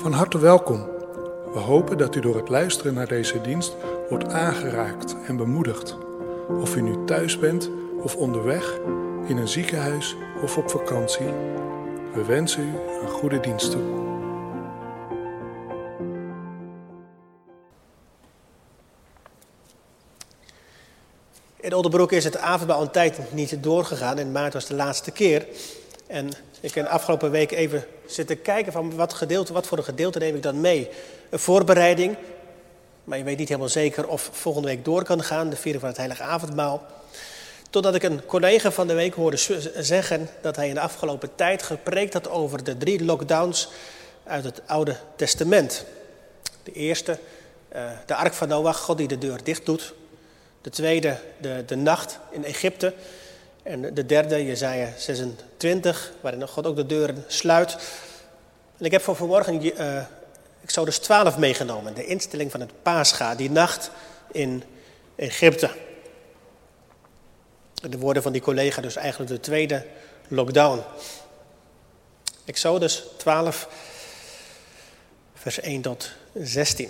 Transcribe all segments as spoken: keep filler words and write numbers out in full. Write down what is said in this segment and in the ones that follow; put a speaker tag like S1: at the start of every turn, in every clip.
S1: Van harte welkom. We hopen dat u door het luisteren naar deze dienst wordt aangeraakt en bemoedigd. Of u nu thuis bent of onderweg, in een ziekenhuis of op vakantie. We wensen u een goede dienst toe.
S2: In Oldenbroek is het avondmaal een tijd niet doorgegaan. In maart was de laatste keer. En ik heb de afgelopen week even zitten kijken van wat, gedeelte, wat voor een gedeelte neem ik dan mee. Een voorbereiding, maar je weet niet helemaal zeker of volgende week door kan gaan, de viering van het heilige avondmaal. Totdat ik een collega van de week hoorde zeggen dat hij in de afgelopen tijd gepreekt had over de drie lockdowns uit het Oude Testament. De eerste, de ark van Noach, God die de deur dicht doet. De tweede, de, de nacht in Egypte. En de derde, Jesaja zesentwintig, waarin God ook de deuren sluit. En ik heb voor vanmorgen uh, Exodus twaalf meegenomen. De instelling van het Pascha, die nacht in Egypte. De woorden van die collega dus eigenlijk de tweede lockdown. Exodus twaalf, vers één tot zestien.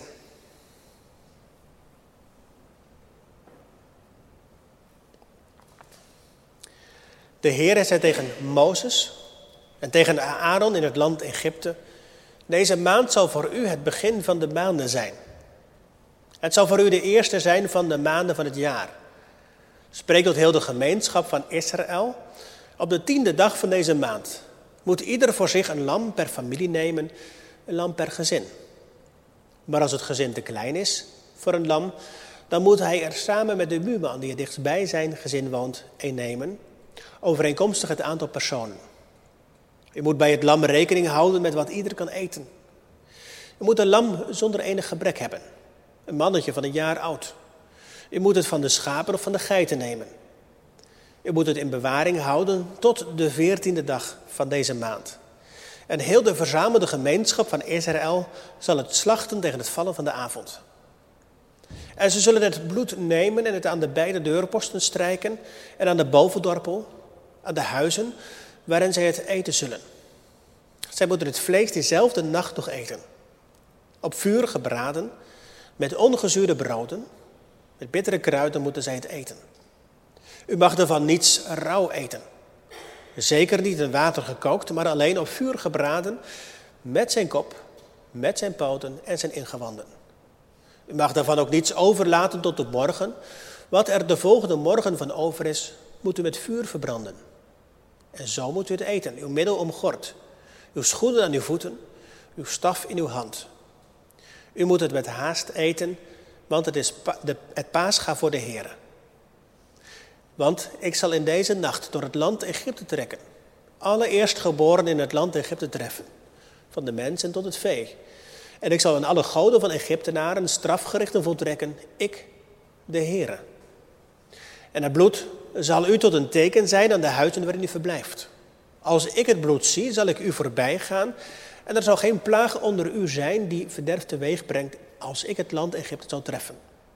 S2: De Heere zei tegen Mozes en tegen Aaron in het land Egypte: deze maand zal voor u het begin van de maanden zijn. Het zal voor u de eerste zijn van de maanden van het jaar. Spreek tot heel de gemeenschap van Israël. Op de tiende dag van deze maand moet ieder voor zich een lam per familie nemen, een lam per gezin. Maar als het gezin te klein is voor een lam, dan moet hij er samen met de buurman die er dichtstbij zijn gezin woont, een nemen, overeenkomstig het aantal personen. U moet bij het lam rekening houden met wat ieder kan eten. U moet een lam zonder enig gebrek hebben, een mannetje van een jaar oud. U moet het van de schapen of van de geiten nemen. U moet het in bewaring houden tot de veertiende dag van deze maand. En heel de verzamelde gemeenschap van Israël zal het slachten tegen het vallen van de avond. En ze zullen het bloed nemen en het aan de beide deurposten strijken en aan de bovendorpel, aan de huizen waarin zij het eten zullen. Zij moeten het vlees diezelfde nacht nog eten. Op vuur gebraden, met ongezuurde broden, met bittere kruiden moeten zij het eten. U mag ervan niets rauw eten. Zeker niet in water gekookt, maar alleen op vuur gebraden, met zijn kop, met zijn poten en zijn ingewanden. U mag daarvan ook niets overlaten tot de morgen. Wat er de volgende morgen van over is, moet u met vuur verbranden. En zo moet u het eten, uw middel omgord, uw schoenen aan uw voeten, uw staf in uw hand. U moet het met haast eten, want het is pa- de, het Pascha voor de Heere. Want ik zal in deze nacht door het land Egypte trekken, alle eerstgeboren in het land Egypte treffen, van de mensen tot het vee. En ik zal aan alle goden van Egyptenaren strafgerichten voltrekken, ik, de Heere. En het bloed zal u tot een teken zijn aan de huizen waarin u verblijft. Als ik het bloed zie, zal ik u voorbij gaan en er zal geen plaag onder u zijn die verderf teweeg brengt als ik het land Egypte zal treffen.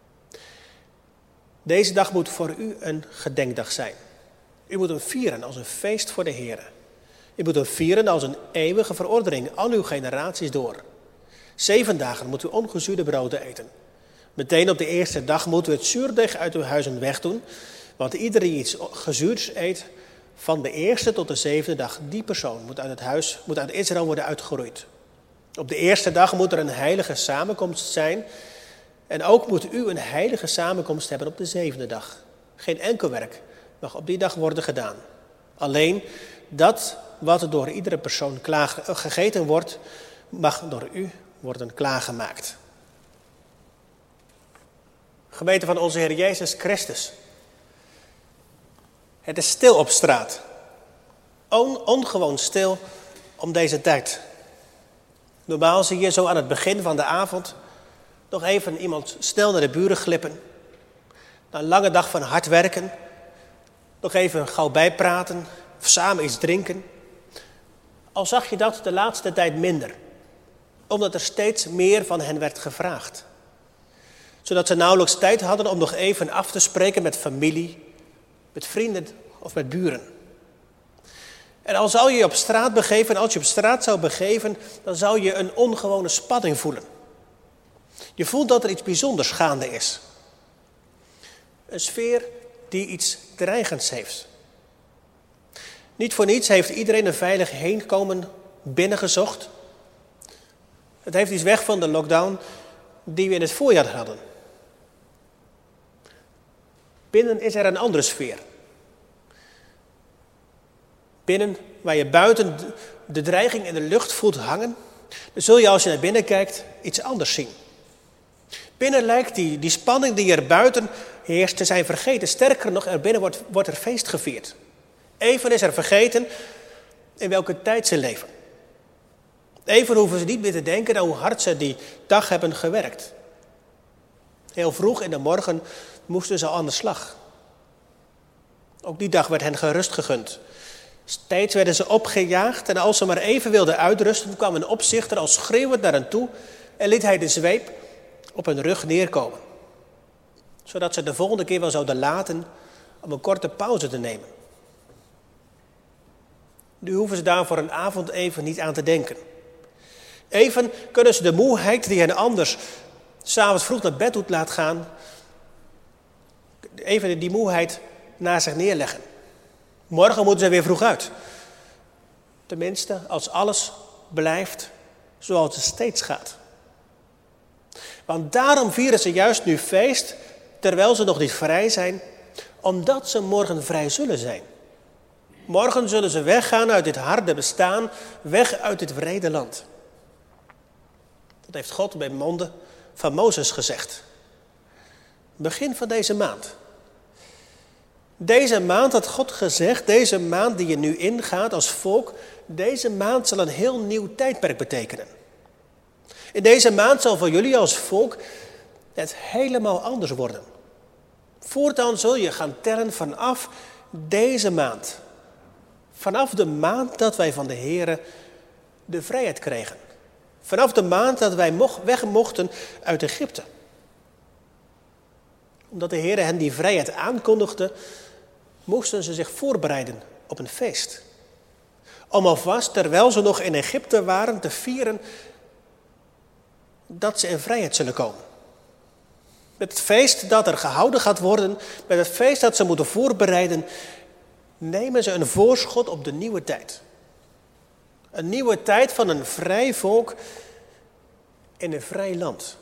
S2: Deze dag moet voor u een gedenkdag zijn. U moet hem vieren als een feest voor de Heere. U moet hem vieren als een eeuwige verordening, al uw generaties door. Zeven dagen moet u ongezuurde broden eten. Meteen op de eerste dag moet u het zuurdeeg uit uw huizen wegdoen, want ieder die iets gezuurds eet, van de eerste tot de zevende dag, die persoon moet uit het huis, moet uit Israël worden uitgeroeid. Op de eerste dag moet er een heilige samenkomst zijn en ook moet u een heilige samenkomst hebben op de zevende dag. Geen enkel werk mag op die dag worden gedaan. Alleen dat wat door iedere persoon klaar, gegeten wordt, mag door u worden klaargemaakt. Gemeente van onze Heer Jezus Christus. Het is stil op straat. On, ongewoon stil om deze tijd. Normaal zie je zo aan het begin van de avond nog even iemand snel naar de buren glippen. Na een lange dag van hard werken. Nog even gauw bijpraten of samen iets drinken. Al zag je dat de laatste tijd minder. Omdat er steeds meer van hen werd gevraagd. Zodat ze nauwelijks tijd hadden om nog even af te spreken met familie, met vrienden of met buren. En al zou je je op straat begeven, en als je op straat zou begeven, dan zou je een ongewone spanning voelen. Je voelt dat er iets bijzonders gaande is. Een sfeer die iets dreigends heeft. Niet voor niets heeft iedereen een veilig heenkomen binnengezocht. Het heeft iets weg van de lockdown die we in het voorjaar hadden. Binnen is er een andere sfeer. Binnen, waar je buiten de dreiging in de lucht voelt hangen, dan zul je als je naar binnen kijkt iets anders zien. Binnen lijkt die, die spanning die er buiten heerst te zijn vergeten. Sterker nog, er binnen wordt, wordt er feest gevierd. Even is er vergeten in welke tijd ze leven. Even hoeven ze niet meer te denken aan hoe hard ze die dag hebben gewerkt. Heel vroeg in de morgen moesten ze al aan de slag. Ook die dag werd hen gerust gegund. Steeds werden ze opgejaagd en als ze maar even wilden uitrusten, kwam een opzichter al schreeuwend naar hen toe en liet hij de zweep op hun rug neerkomen. Zodat ze de volgende keer wel zouden laten om een korte pauze te nemen. Nu hoeven ze daar voor een avond even niet aan te denken. Even kunnen ze de moeheid die hen anders 's avonds vroeg naar bed doet laten gaan, even die moeheid naast zich neerleggen. Morgen moeten ze weer vroeg uit. Tenminste, als alles blijft zoals het steeds gaat. Want daarom vieren ze juist nu feest, terwijl ze nog niet vrij zijn, omdat ze morgen vrij zullen zijn. Morgen zullen ze weggaan uit dit harde bestaan, weg uit dit wrede land. Dat heeft God bij monden van Mozes gezegd. Begin van deze maand. Deze maand had God gezegd, deze maand die je nu ingaat als volk, deze maand zal een heel nieuw tijdperk betekenen. In deze maand zal voor jullie als volk het helemaal anders worden. Voortaan zul je gaan tellen vanaf deze maand. Vanaf de maand dat wij van de Heere de vrijheid kregen. Vanaf de maand dat wij weg mochten uit Egypte. Omdat de Heere hen die vrijheid aankondigde, moesten ze zich voorbereiden op een feest. Om alvast, terwijl ze nog in Egypte waren, te vieren dat ze in vrijheid zullen komen. Met het feest dat er gehouden gaat worden, met het feest dat ze moeten voorbereiden, nemen ze een voorschot op de nieuwe tijd. Een nieuwe tijd van een vrij volk in een vrij land.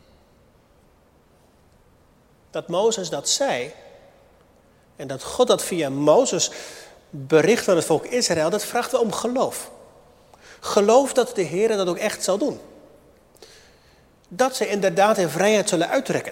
S2: Dat Mozes dat zei en dat God dat via Mozes bericht aan het volk Israël, dat vraagt wel om geloof. Geloof dat de Heer dat ook echt zal doen. Dat ze inderdaad in vrijheid zullen uittrekken.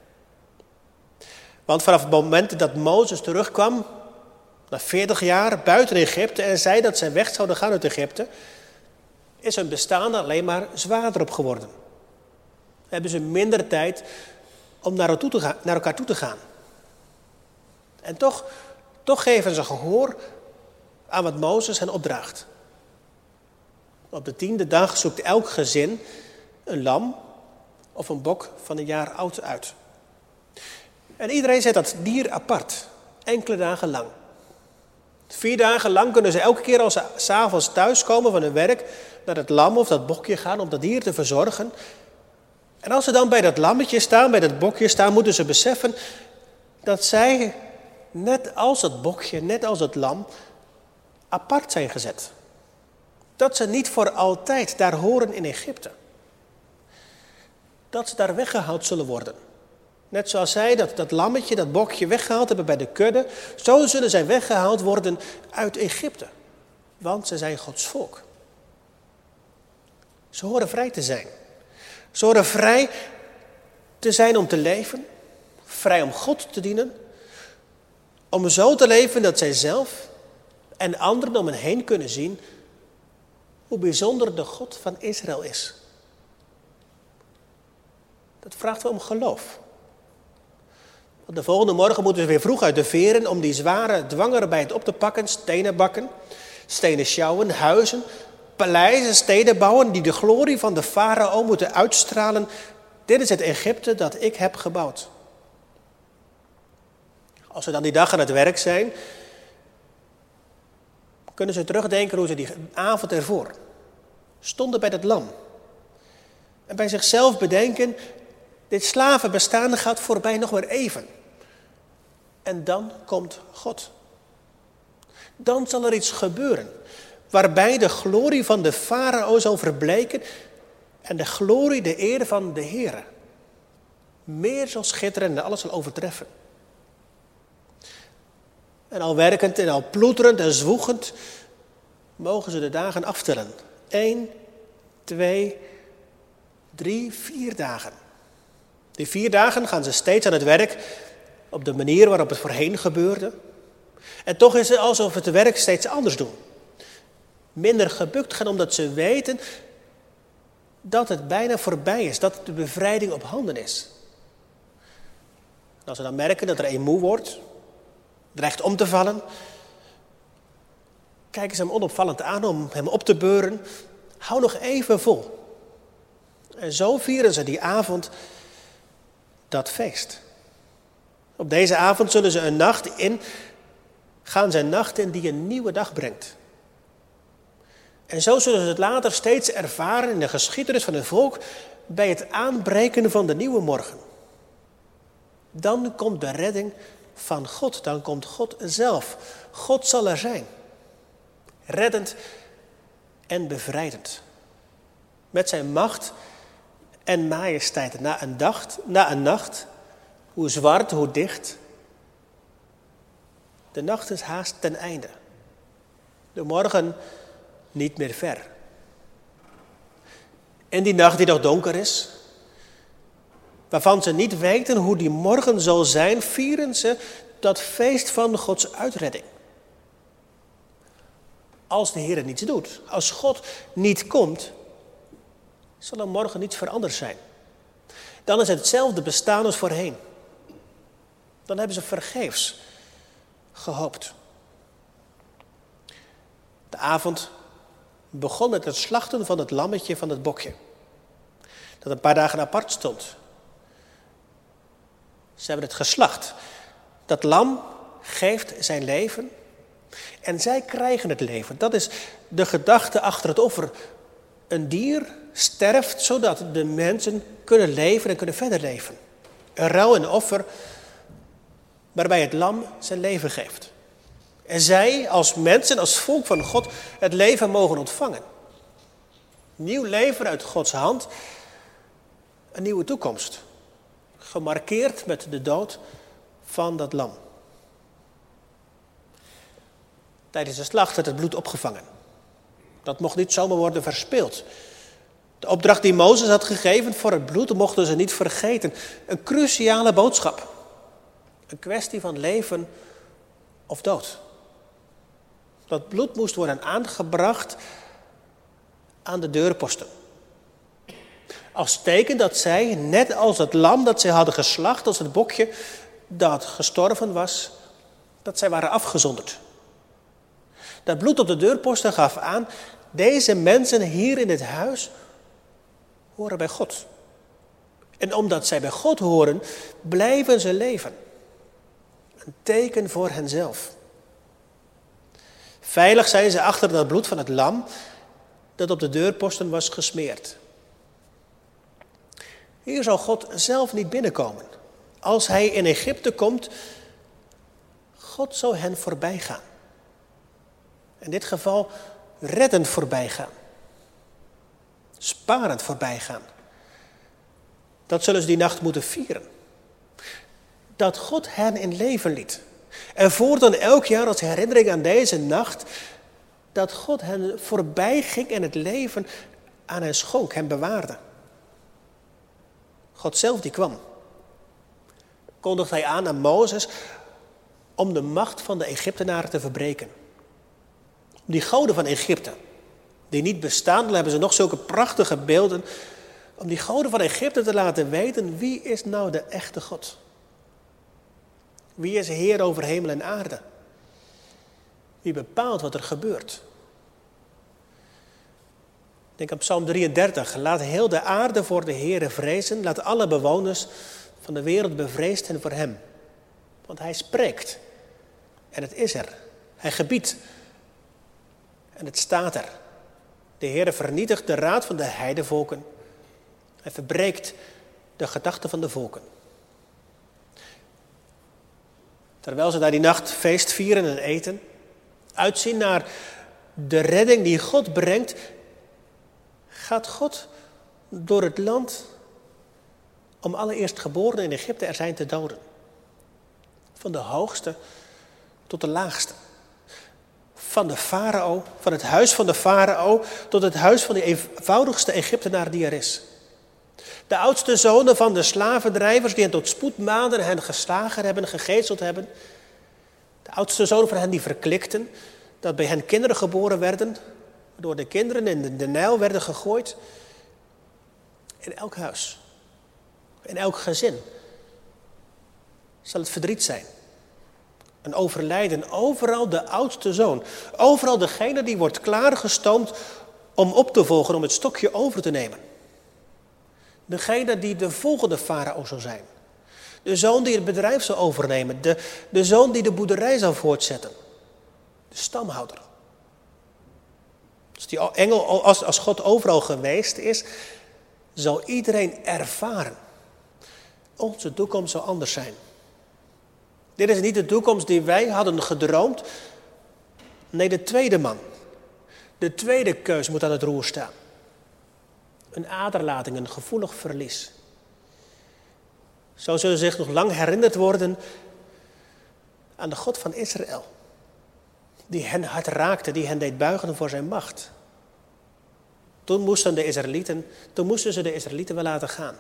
S2: Want vanaf het moment dat Mozes terugkwam, na veertig jaar buiten Egypte, en zei dat ze weg zouden gaan uit Egypte, is hun bestaan alleen maar zwaarder op geworden. Hebben ze minder tijd om naar elkaar toe te gaan. Naar elkaar toe te gaan. En toch, toch geven ze gehoor aan wat Mozes hen opdraagt. Op de tiende dag zoekt elk gezin een lam of een bok van een jaar oud uit. En iedereen zet dat dier apart, enkele dagen lang. Vier dagen lang kunnen ze elke keer als ze 's avonds thuiskomen van hun werk naar het lam of dat bokje gaan om dat dier te verzorgen. En als ze dan bij dat lammetje staan, bij dat bokje staan, moeten ze beseffen dat zij, net als dat bokje, net als het lam, apart zijn gezet. Dat ze niet voor altijd daar horen in Egypte. Dat ze daar weggehaald zullen worden. Net zoals zij dat, dat lammetje, dat bokje weggehaald hebben bij de kudde, zo zullen zij weggehaald worden uit Egypte. Want ze zijn Gods volk. Ze horen vrij te zijn. Ze horen vrij te zijn om te leven. Vrij om God te dienen. Om zo te leven dat zij zelf en anderen om hen heen kunnen zien hoe bijzonder de God van Israël is. Dat vraagt wel om geloof. Want de volgende morgen moeten ze weer vroeg uit de veren om die zware dwangarbeid op te pakken. Stenen bakken, stenen sjouwen, huizen, paleizen, steden bouwen die de glorie van de farao moeten uitstralen. Dit is het Egypte dat ik heb gebouwd. Als ze dan die dag aan het werk zijn, kunnen ze terugdenken hoe ze die avond ervoor stonden bij dat lam. En bij zichzelf bedenken, dit slavenbestaan gaat voorbij nog maar even. En dan komt God. Dan zal er iets gebeuren, waarbij de glorie van de farao zal verbleken en de glorie, de eer van de Heere meer zal schitteren en alles zal overtreffen. En al werkend en al ploeterend en zwoegend mogen ze de dagen aftellen. Eén, twee, drie, vier dagen. Die vier dagen gaan ze steeds aan het werk op de manier waarop het voorheen gebeurde. En toch is het alsof het werk steeds anders doen. Minder gebukt gaan omdat ze weten dat het bijna voorbij is, dat de bevrijding op handen is. En als ze dan merken dat er een moe wordt, dreigt om te vallen, kijken ze hem onopvallend aan om hem op te beuren. Hou nog even vol. En zo vieren ze die avond dat feest. Op deze avond zullen ze een nacht in, gaan ze een nacht in die een nieuwe dag brengt. En zo zullen ze het later steeds ervaren in de geschiedenis van het volk bij het aanbreken van de nieuwe morgen. Dan komt de redding van God, dan komt God zelf. God zal er zijn. Reddend en bevrijdend. Met zijn macht en majesteit. Na een, dag, na een nacht, hoe zwart, hoe dicht. De nacht is haast ten einde. De morgen niet meer ver. En die nacht die nog donker is, waarvan ze niet weten hoe die morgen zal zijn, vieren ze dat feest van Gods uitredding. Als de Heer niets doet, als God niet komt, zal er morgen niets veranderd zijn. Dan is het hetzelfde bestaan als voorheen. Dan hebben ze vergeefs gehoopt. De avond begon met het slachten van het lammetje van het bokje, dat een paar dagen apart stond. Ze hebben het geslacht. Dat lam geeft zijn leven en zij krijgen het leven. Dat is de gedachte achter het offer. Een dier sterft zodat de mensen kunnen leven en kunnen verder leven. Een ruil en offer waarbij het lam zijn leven geeft. En zij als mensen, als volk van God, het leven mogen ontvangen. Nieuw leven uit Gods hand. Een nieuwe toekomst. Gemarkeerd met de dood van dat lam. Tijdens de slacht werd het bloed opgevangen. Dat mocht niet zomaar worden verspeeld. De opdracht die Mozes had gegeven voor het bloed mochten ze niet vergeten. Een cruciale boodschap. Een kwestie van leven of dood. Dat bloed moest worden aangebracht aan de deurposten. Als teken dat zij, net als het lam dat zij hadden geslacht, als het bokje dat gestorven was, dat zij waren afgezonderd. Dat bloed op de deurposten gaf aan, deze mensen hier in het huis horen bij God. En omdat zij bij God horen, blijven ze leven. Een teken voor henzelf. Veilig zijn ze achter dat bloed van het lam dat op de deurposten was gesmeerd. Hier zal God zelf niet binnenkomen. Als hij in Egypte komt, God zal hen voorbij gaan. In dit geval reddend voorbij gaan. Sparend voorbij gaan. Dat zullen ze die nacht moeten vieren. Dat God hen in leven liet. En voortaan elk jaar als herinnering aan deze nacht, dat God hen voorbij ging en het leven aan hen schonk, hen bewaarde. God zelf die kwam. Kondigde hij aan aan Mozes om de macht van de Egyptenaren te verbreken. Om die goden van Egypte, die niet bestaan, dan hebben ze nog zulke prachtige beelden, om die goden van Egypte te laten weten, wie is nou de echte God? Wie is Heer over hemel en aarde? Wie bepaalt wat er gebeurt? Denk aan Psalm drieëndertig. Laat heel de aarde voor de Heere vrezen. Laat alle bewoners van de wereld bevreesd zijn voor hem. Want hij spreekt. En het is er. Hij gebiedt. En het staat er. De Heere vernietigt de raad van de heidevolken. Hij verbreekt de gedachten van de volken. Terwijl ze daar die nacht feest vieren en eten, uitzien naar de redding die God brengt, gaat God door het land om alle eerstgeborenen in Egypte er zijn te doden. Van de hoogste tot de laagste. Van de farao, van het huis van de farao tot het huis van de eenvoudigste Egyptenaar die er is. De oudste zonen van de slavendrijvers die hen tot spoedmaanden hen geslagen hebben, gegezeld hebben. De oudste zonen van hen die verklikten, dat bij hen kinderen geboren werden, waardoor de kinderen in de, de Nijl werden gegooid. In elk huis, in elk gezin zal het verdriet zijn. Een overlijden, overal de oudste zoon. Overal degene die wordt klaargestoomd om op te volgen, om het stokje over te nemen. Degene die de volgende farao zou zijn. De zoon die het bedrijf zou overnemen. De, de zoon die de boerderij zou voortzetten. De stamhouder. Als, die engel, als, als God overal geweest is, zal iedereen ervaren. Onze toekomst zal anders zijn. Dit is niet de toekomst die wij hadden gedroomd. Nee, de tweede man. De tweede keus moet aan het roer staan. Een aderlating, een gevoelig verlies. Zo zullen ze zich nog lang herinnerd worden aan de God van Israël. Die hen hard raakte, die hen deed buigen voor zijn macht. Toen moesten, de Israëlieten, toen moesten ze de Israëlieten wel laten gaan.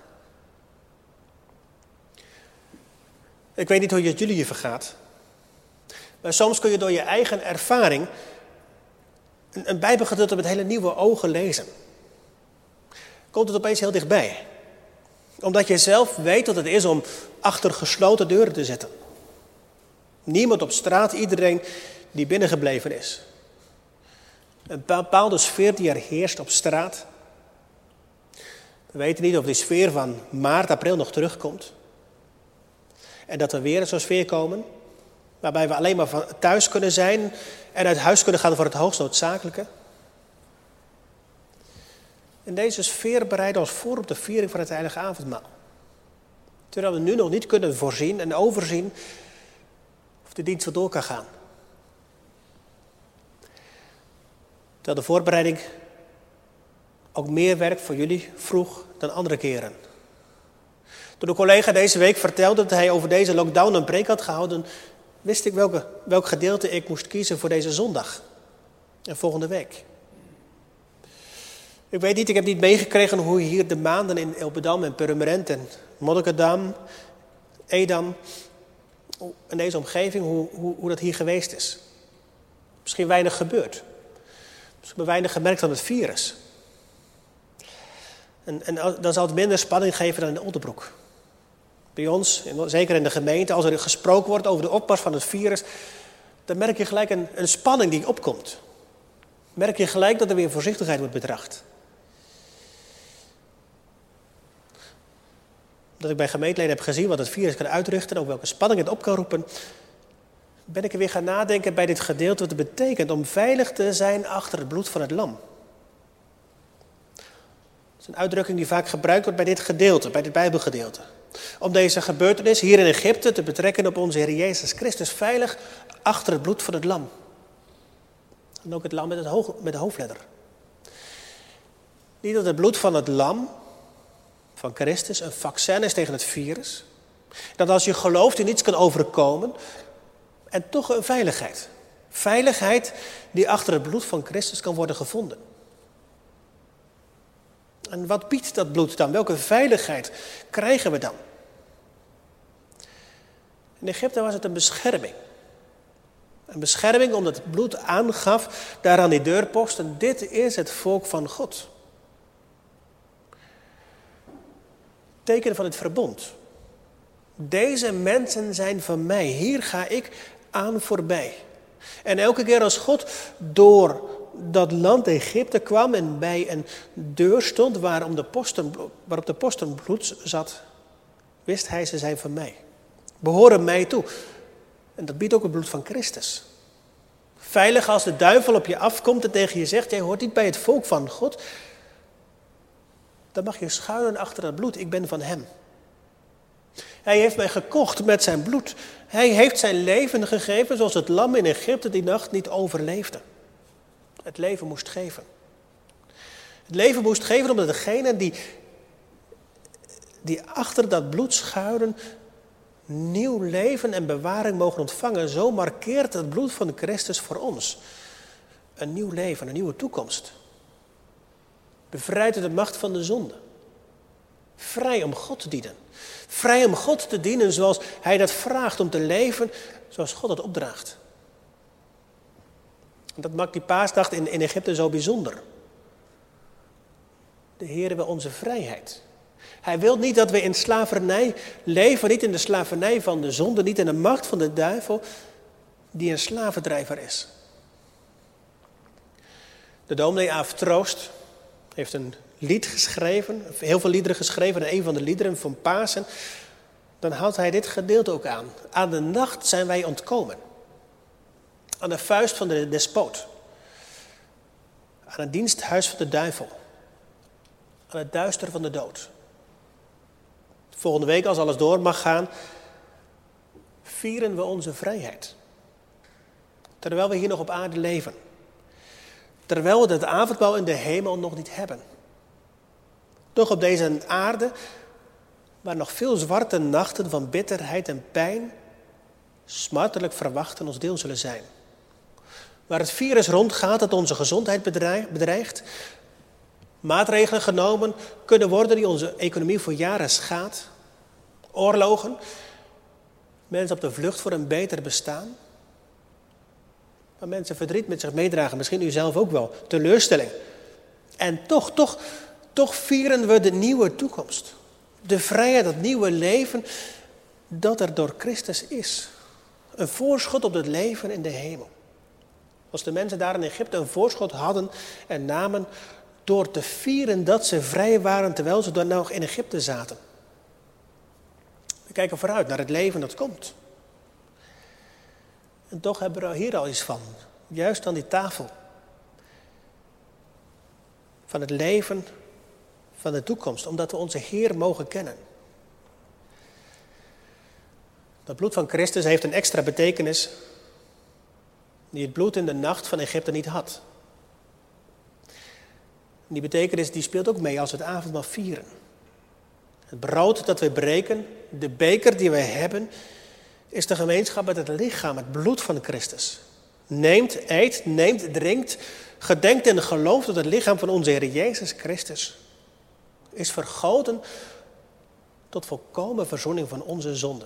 S2: Ik weet niet hoe het jullie je vergaat. Maar soms kun je door je eigen ervaring een, een Bijbelgedeelte met hele nieuwe ogen lezen. Komt het opeens heel dichtbij. Omdat je zelf weet wat het is om achter gesloten deuren te zitten. Niemand op straat, iedereen die binnengebleven is. Een bepaalde sfeer die er heerst op straat. We weten niet of die sfeer van maart, april nog terugkomt. En dat we weer in zo'n sfeer komen, waarbij we alleen maar van thuis kunnen zijn en uit huis kunnen gaan voor het hoogst noodzakelijke. In deze sfeer bereiden we ons voor op de viering van het heilige avondmaal. Terwijl we nu nog niet kunnen voorzien en overzien of de dienst wel door kan gaan. Terwijl de voorbereiding ook meer werk voor jullie vroeg dan andere keren. Toen een collega deze week vertelde dat hij over deze lockdown een preek had gehouden, wist ik welke, welk gedeelte ik moest kiezen voor deze zondag en volgende week. Ik weet niet, ik heb niet meegekregen hoe hier de maanden in Ilpendam en Purmerend en Monnikendam, Edam en deze omgeving, hoe, hoe, hoe dat hier geweest is. Misschien weinig gebeurd. Misschien weinig gemerkt van het virus. En, en dan zal het minder spanning geven dan in Oldenbroek. Bij ons, zeker in de gemeente, als er gesproken wordt over de opmars van het virus, dan merk je gelijk een, een spanning die opkomt. Merk je gelijk dat er weer voorzichtigheid wordt betracht. Dat ik bij gemeenteleden heb gezien wat het virus kan uitrichten, ook welke spanning het op kan roepen, ben ik er weer gaan nadenken bij dit gedeelte wat het betekent om veilig te zijn achter het bloed van het lam. Dat is een uitdrukking die vaak gebruikt wordt bij dit gedeelte, bij dit Bijbelgedeelte. Om deze gebeurtenis hier in Egypte te betrekken op onze Heer Jezus Christus, veilig achter het bloed van het lam. En ook het lam met, het hoog, met de hoofdletter. Niet dat het bloed van het lam, van Christus, een vaccin is tegen het virus. Dat als je gelooft je niets kan overkomen. En toch een veiligheid. Veiligheid die achter het bloed van Christus kan worden gevonden. En wat biedt dat bloed dan? Welke veiligheid krijgen we dan? In Egypte was het een bescherming. Een bescherming omdat het bloed aangaf daar aan die deurposten. Dit is het volk van God. Teken van het verbond. Deze mensen zijn van mij. Hier ga ik aan voorbij. En elke keer als God door dat land Egypte kwam en bij een deur stond waarop de posten, waarop de posten bloed zat, wist hij, ze zijn van mij. Behoren mij toe. En dat biedt ook het bloed van Christus. Veilig als de duivel op je afkomt en tegen je zegt, jij hoort niet bij het volk van God. Dan mag je schuilen achter dat bloed, ik ben van hem. Hij heeft mij gekocht met zijn bloed. Hij heeft zijn leven gegeven zoals het lam in Egypte die nacht niet overleefde. Het leven moest geven. Het leven moest geven omdat degenen die, die achter dat bloed schuilen nieuw leven en bewaring mogen ontvangen. Zo markeert het bloed van Christus voor ons een nieuw leven, een nieuwe toekomst. Bevrijd uit de macht van de zonde. Vrij om God te dienen. Vrij om God te dienen zoals hij dat vraagt, om te leven zoals God dat opdraagt. En dat maakt die paasdag in, in Egypte zo bijzonder. De Heer wil onze vrijheid. Hij wil niet dat we in slavernij leven, niet in de slavernij van de zonde, niet in de macht van de duivel, die een slavendrijver is. De dominee Aaf Troost heeft een lied geschreven, heel veel liederen geschreven, en een van de liederen van Pasen, dan haalt hij dit gedeelte ook aan. Aan de nacht zijn wij ontkomen. Aan de vuist van de despoot. Aan het diensthuis van de duivel. Aan het duister van de dood. Volgende week, als alles door mag gaan, vieren we onze vrijheid. Terwijl we hier nog op aarde leven. Terwijl we het avondmaal in de hemel nog niet hebben. Toch op deze aarde, waar nog veel zwarte nachten van bitterheid en pijn, smartelijk verwachten ons deel zullen zijn. Waar het virus rondgaat dat onze gezondheid bedreigt. Maatregelen genomen kunnen worden die onze economie voor jaren schaadt. Oorlogen. Mensen op de vlucht voor een beter bestaan. Waar mensen verdriet met zich meedragen. Misschien u zelf ook wel. Teleurstelling. En toch, toch, toch vieren we de nieuwe toekomst. De vrijheid, dat nieuwe leven dat er door Christus is. Een voorschot op het leven in de hemel. Als de mensen daar in Egypte een voorschot hadden en namen door te vieren dat ze vrij waren terwijl ze dan nog in Egypte zaten. We kijken vooruit naar het leven dat komt. En toch hebben we hier al iets van. Juist aan die tafel. Van het leven van de toekomst. Omdat we onze Heer mogen kennen. Dat bloed van Christus heeft een extra betekenis die het bloed in de nacht van Egypte niet had. Die betekenis die speelt ook mee als we het avondmaal vieren. Het brood dat we breken, de beker die we hebben, is de gemeenschap met het lichaam, het bloed van Christus. Neemt, eet, neemt, drinkt, gedenkt en gelooft dat het lichaam van onze Heer Jezus Christus is vergoten tot volkomen verzoening van onze zonden.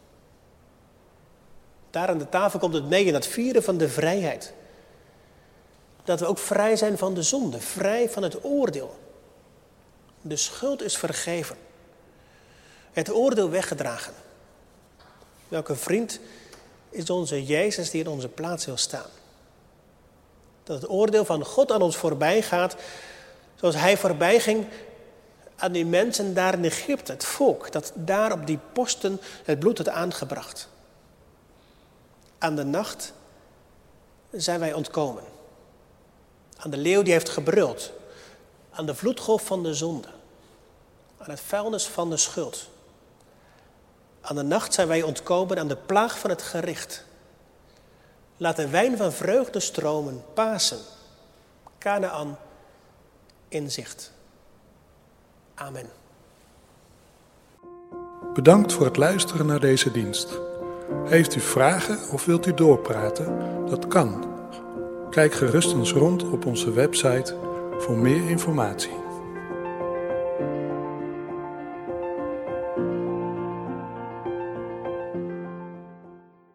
S2: Daar aan de tafel komt het mee in dat vieren van de vrijheid. Dat we ook vrij zijn van de zonde, vrij van het oordeel. De schuld is vergeven. Het oordeel weggedragen. Welke vriend is onze Jezus die in onze plaats wil staan? Dat het oordeel van God aan ons voorbij gaat, zoals hij voorbij ging aan die mensen daar in Egypte, het volk, dat daar op die posten het bloed had aangebracht. Aan de nacht zijn wij ontkomen. Aan de leeuw die heeft gebruld. Aan de vloedgolf van de zonde. Aan het vuilnis van de schuld. Aan de nacht zijn wij ontkomen aan de plaag van het gericht. Laat de wijn van vreugde stromen, Pasen, Kanaan in zicht. Amen.
S1: Bedankt voor het luisteren naar deze dienst. Heeft u vragen of wilt u doorpraten? Dat kan. Kijk gerust eens rond op onze website voor meer informatie.